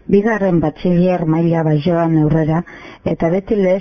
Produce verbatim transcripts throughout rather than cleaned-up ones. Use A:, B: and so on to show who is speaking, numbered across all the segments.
A: bigarren batxiller maila bajoan aurrera, eta beti lez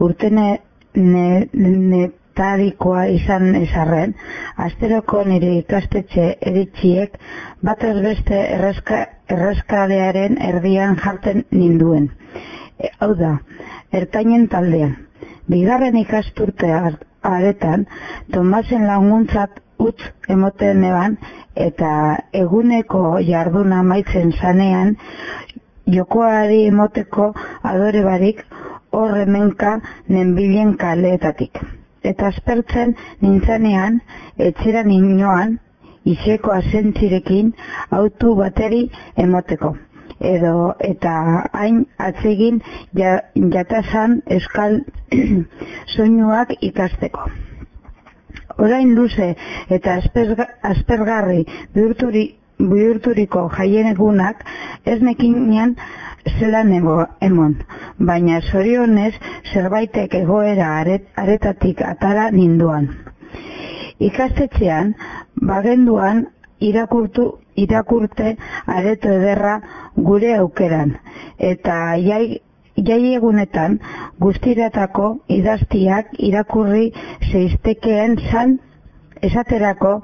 A: urtenetarikoa izan ezarren, asteroko nire ikastetxe eritxiek batez beste erreska, erreskadearen erdian jarten ninduen. E, hau da, ertainen taldean. Bigarren ikasturte aretan, Tomasen laguntzat utz emoten eban, eta eguneko jarduna maitzen zanean, jokoari emoteko adore barik hor hemenka nenbilen kaleetatik. Eta aspertzen nintzanean, etxera ninoan, izeko asentzirekin autu bateri emoteko. Edo eta hain atsegin jatazan euskal soinuak ikasteko. Orain luze eta aspergarri bihurturi, bihurturiko jaien egunak ez nekinean zelan emon, baina zorionez zerbaitek egoera aret, aretatik atara ninduan. Ikastetxean, bagenduan irakurtu, irakurte areto ederra gure aukeran, eta jai, jai egunetan guztiratako idaztiak irakurri zeiztekeen zan esaterako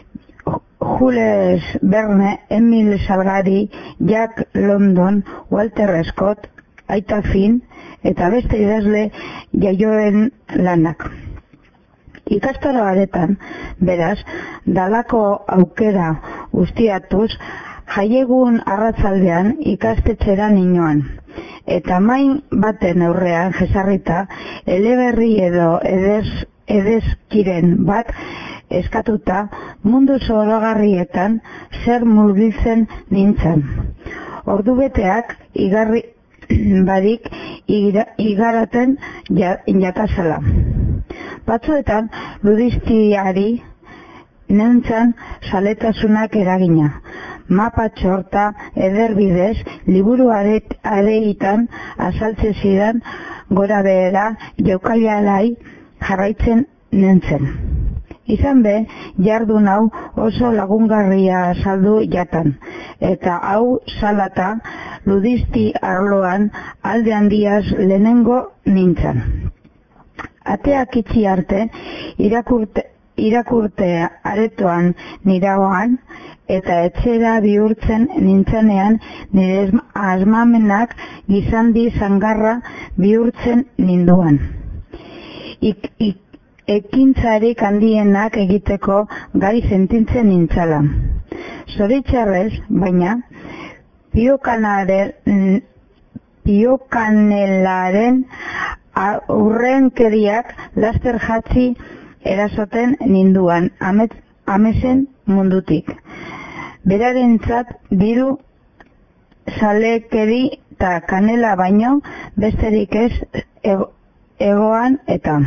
A: Jules Verne, Emil Salgari, Jack London, Walter Scott, Aita Finn eta beste idazle jaioen lanak. Ikastaro aretan, beraz, dalako aukera ustiatuz, jaiegun arratzaldean ikastetxera ninoan. Eta main baten aurrean jesarrita, eleberri edo edez, edezkiren bat eskatuta, mundu zorogarrietan zer murgiltzen nintzen. Ordubeteak igarri barik igaraten jatazala. Batzuetan ludistiari nintzen saletasunak eragina. Mapa txorta ederbidez liburu areitan azaltzen zidan gora behera jokalai jarraitzen nintzen. Izan be, jardun hau oso lagungarria saldu jatan, eta hau salata ludisti arloan alde handiaz lehenengo nintzen. Ateak itxi arte, irakurte, irakurte aretoan niraoan, eta etxera bihurtzen nintzenean nire asmamenak gizandi zangarra bihurtzen ninduan. Ik, ik, ekintzarik handienak egiteko gai sentitzen nintzala. Zoritxarrez, baina, piokanaren, piokanelaren aurrenkeriak laster jatzi erasoten ninduan, amet, amesen mundutik. Berarentzat diru salekeri eta kanela baino besterik ez ego, egoan eta.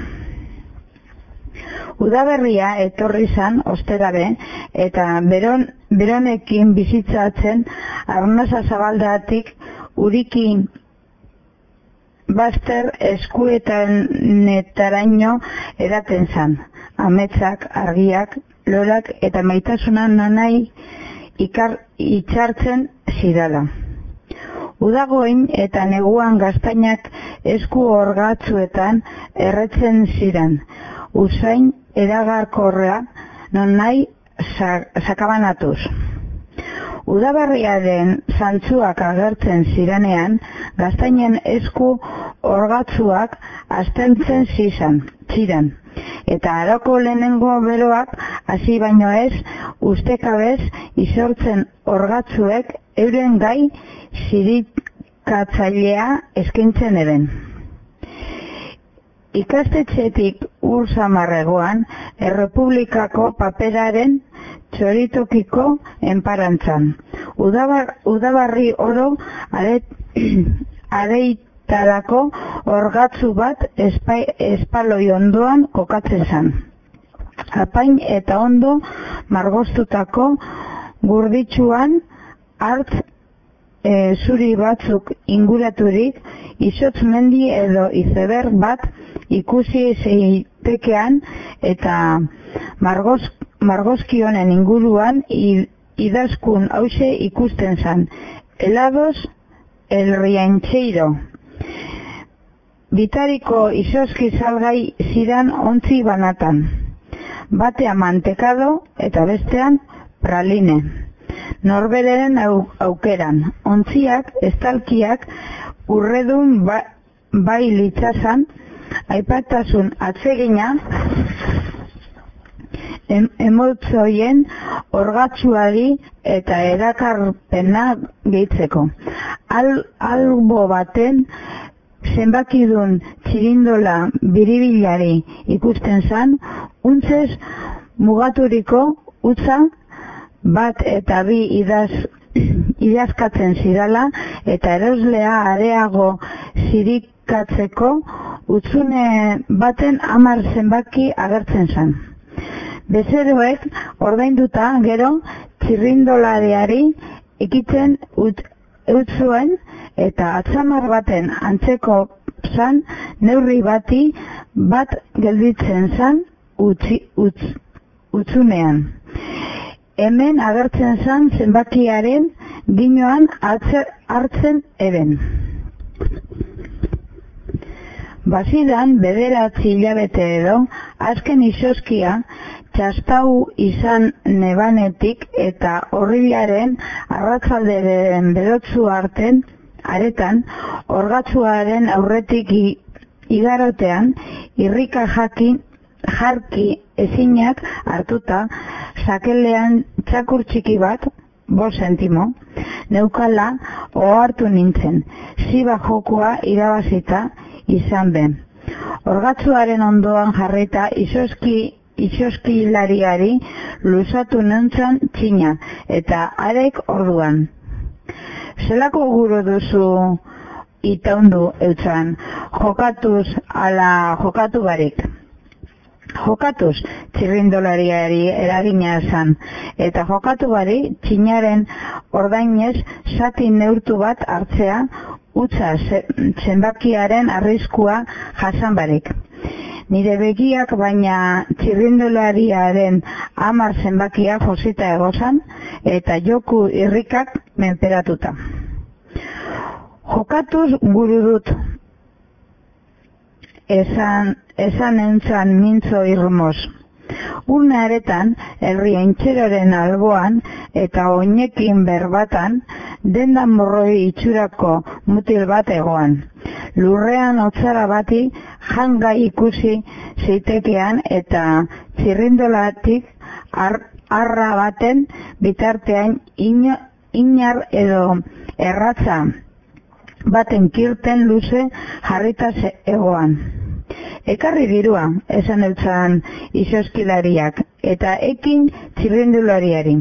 A: Udaberria etorri zan osterabe eta beron, beronekin bizitzatzen arnasa zabaldatik urikin baster eskuetanetaraino eraten zan. Ametsak, argiak, lorak eta maitasuna nanai ikar, itxartzen zidala. Udagoin eta neguan gaztainak esku orgatzuetan erretzen zidan. Usain eragarkorra non nahi sakabanatuz. Udabarriaren zantzuak agertzen ziranean, gaztainen esku orgatzuak astentzen zizan, ziran. Eta aroko lehenengo beroak hasi baino ez, ustekabez izortzen orgatzuek euren gai zirikatzailea eskintzen eren. Ikastetxetik ur samarregoan, errepublikako paperaren txoritokiko enparantzan. Udabar, udabarri oro aret, areitarako orgatzu bat espai, espaloi ondoan kokatzen zan. Apain eta ondo margostutako gurditsuan hartz e, zuri batzuk inguraturik, izotz mendi edo izeber bat ikusi zeitekean eta margoz, margozkionen inguruan idazkun hause ikusten zan. Helados el Riancheiro. Bitariko izozki salgai zidan ontzi banatan. Batean mantekado eta bestean praline. Norbereren au, aukeran. Ontziak, estalkiak, urredun ba, bai litzazan, aipatasun atsegina, em, emotzoien orgatsuari eta erakarpena gehitzeko. Al, albo baten zenbakidun txirindola biribilari ikusten zan, untzez mugaturiko utza bat eta bi idaz, idazkatzen zirala eta eroslea areago zirikatzeko utzune baten hamar zenbaki agertzen zan. Bezeroek ordainduta gero txirrindolariari ekitzen ut, utzuen eta atzamar baten antzeko zan neurri bati bat gelditzen zan utzi, utz, utzunean. Hemen agertzen zan zenbakiaren ginoan atzer, hartzen eben. Bazidan bederatzi hilabete edo, azken izozkia txastau izan nebanetik eta horrilaren arratzalderen berotzu arten, aretan, orgatzuaren aurretik igarotean, irrika jakin, jarki ezinak hartuta, sakelean txakur txiki bat, bost sentimo, neukala ohartu nintzen, ziba jokoa irabazita izan ben. Orgatzuaren ondoan jarrita izozki izozkilariari luzatu nintzen txina, eta arek orduan. Zelako guro duzu itaundu eutzan, jokatuz ala jokatu barik. Jokatuz txirrindolariari eragina esan, eta jokatu bari txinaren ordainez zati neurtu bat hartzea utza zenbakiaren arriskua jasan barik. Nire begiak baina txirrindolariaren hamar zenbakia josita egozan eta joku irrikak menperatuta. Jokatuz guru dut, esan, esan entzan mintzo irmoz. Urne aretan, Riantxeroren alboan eta oinekin berbatan, dendan morroi itxurako mutil bat egoan. Lurrean otzara bati janga ikusi zeitekean eta txirrindolatik ar, arra baten bitartean ino, inar edo erratza baten kirten luze jarrita egoan. Ekarri dirua, esan eutzan izozkilariak, eta ekin txirrindulariari.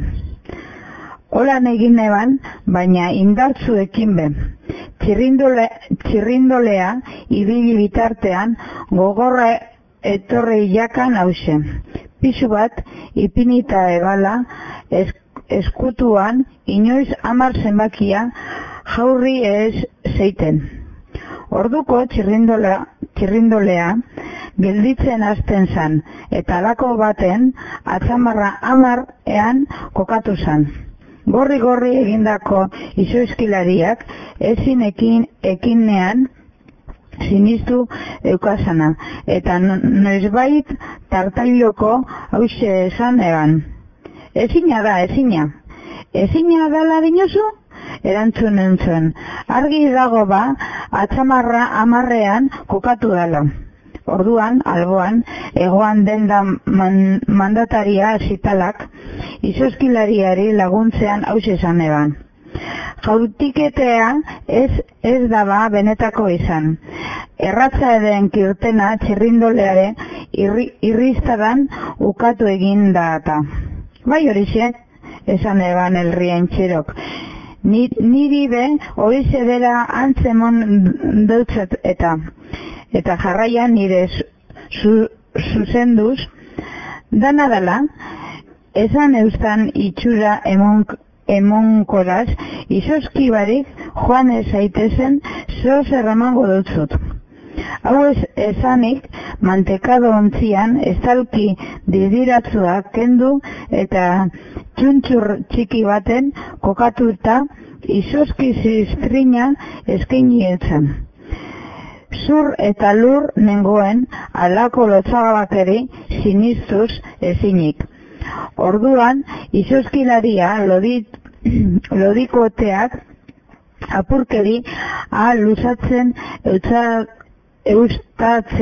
A: Holan egin eban, baina indartzu ekin be. Txirrindole, txirrindolea ibili bitartean gogorra etorri jakan hause. Pisu bat ipinita ebala esk, eskutuan inoiz hamar zenbakia jaurri ez zeiten. Orduko txirrindolea, txirrindolea gelditzen hasten zan, eta alako baten atzamarra hamar ean kokatu zan. Gorri-gorri egindako izoizkilariak ezin ekin, ekinean sinistu eukazana, eta noizbait tartailoko hause esan eban. Ezina da, ezina. Ezina dala dinozu? Erantzun entzuen. Argi dago ba, atzamarra hamarrean kokatu dala. Orduan, alboan, egoan denda man, mandataria zitalak, izozkilariari laguntzean hause esan eban. Jautiketea ez, ez daba benetako izan. Erratza eden kirtena txirrindoleare irri, irriztadan ukatu egin da eta. Bai horixe, esan eban el Riantxerok. Niri be, horixe dela antzemon deutzat eta. Eta jarraian nire zu, zuzenduz, dana dela, esan eustan itxura emon, emonkoraz, izozkibarik joan ezaitezen zoz erramango dutzut. Hau ez esanik, mantekado ontzian, estalki didiratzua kendu eta txuntxur txiki baten kokatuta izozki ziztrinan eskaini etzan. Zur eta lur nengoen alako lotzagabakeri sinistuz ezinik. Orduan, izozkilaria lodit, lodikoteak apurkeri a luzatzen eustatzen